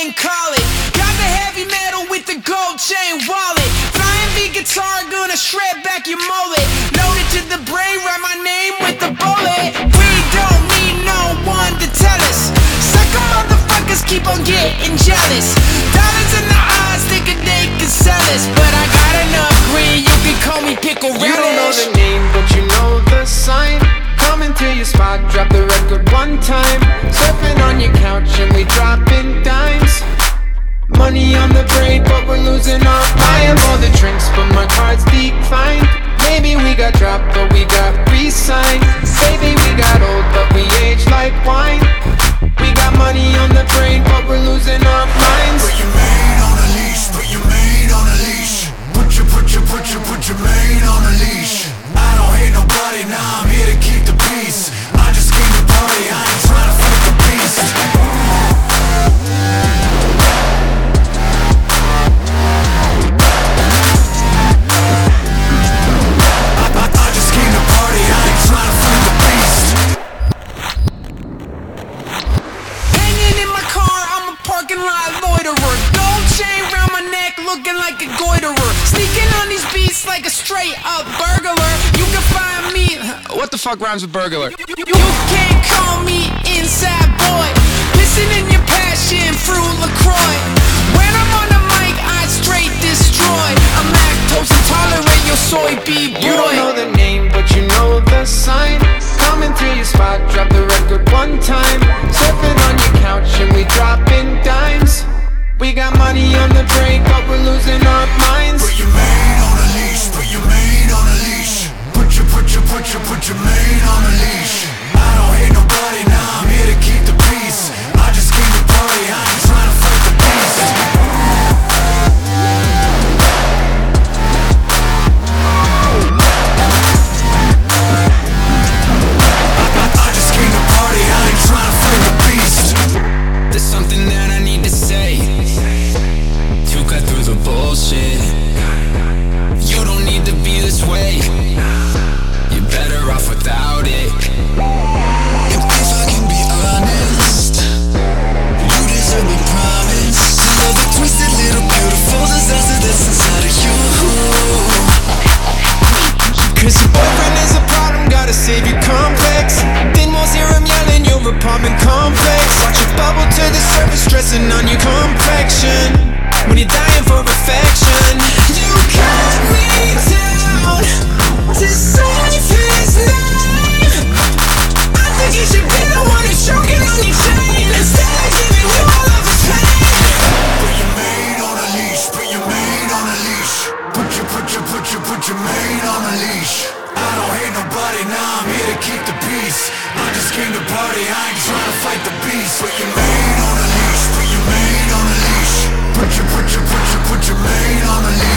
and call it. Got the heavy metal with the gold chain wallet. Flying V guitar, gonna shred back your mullet. Loaded to the brain, write my name with the bullet. We don't need no one to tell us. Sucker motherfuckers keep on getting jealous. Dollars in the eyes, thinking they can sell us. But I got enough green, you can call me pickle relish. You don't know the name, but you know the sign. Coming to your spot, drop the record one time. Surfing on your couch and we dropping dimes. Money on the brain, but we're losing our mind. All the drinks, but my card's declined. Maybe we got dropped, but we got re-signed. Baby, we got old, but we age like wine. We got money on the brain, but we're losing our minds. Put your maid on a leash, put your maid on a leash. Put your maid on a leash. I don't hate nobody, now I'm here to keep the peace. I just came to party, I ain't trying to fight the beast. I just came to party, I ain't trying to fight the beast. Hanging in my car, I'm a parking lot loiterer. Gold chain round my neck, looking like a goiterer. Sneaking on these beats like a straight up burglar. You can find me. What the fuck rhymes with burglar? You can't call me inside boy. Listen in your passion, fruit LaCroix. When I'm on the mic, I straight destroy. I'm lactose intolerant, your soy bee boy. You don't know the name, but you know the sign. Coming to your spot, drop the record one time. Surfing on your couch and we dropping dimes. We got money on the brain, but we're losing our minds. Put your maid on a leash, put your maid on a leash. Put your maid on a leash. I don't hate nobody, now I'm here to keep the peace. I just came to party, I ain't trying to fight the beast. I just came to party, I ain't trying to fight the beast. There's something that I need to say to cut through the bullshit. You don't need to be this way. You're better off without it. If I can be honest, you deserve a promise. Love a twisted little beautiful disaster that's inside of you. Cause your boyfriend is a problem, gotta save your complex. Then won't hear him yelling your apartment complex. Watch it bubble to the surface, stressing on your complexion. When you're dying for affection, you cut me down to save his name. I think you should be the one who's choking on your chain instead of giving you all of his pain. Put your maid on a leash, put your maid on a leash. Put your maid on a leash. I don't hate nobody, now I'm here to keep the peace. I just came to party, I ain't trying to fight the beast. Put your maid on a leash, put your maid on a leash. Put your maid on a leash.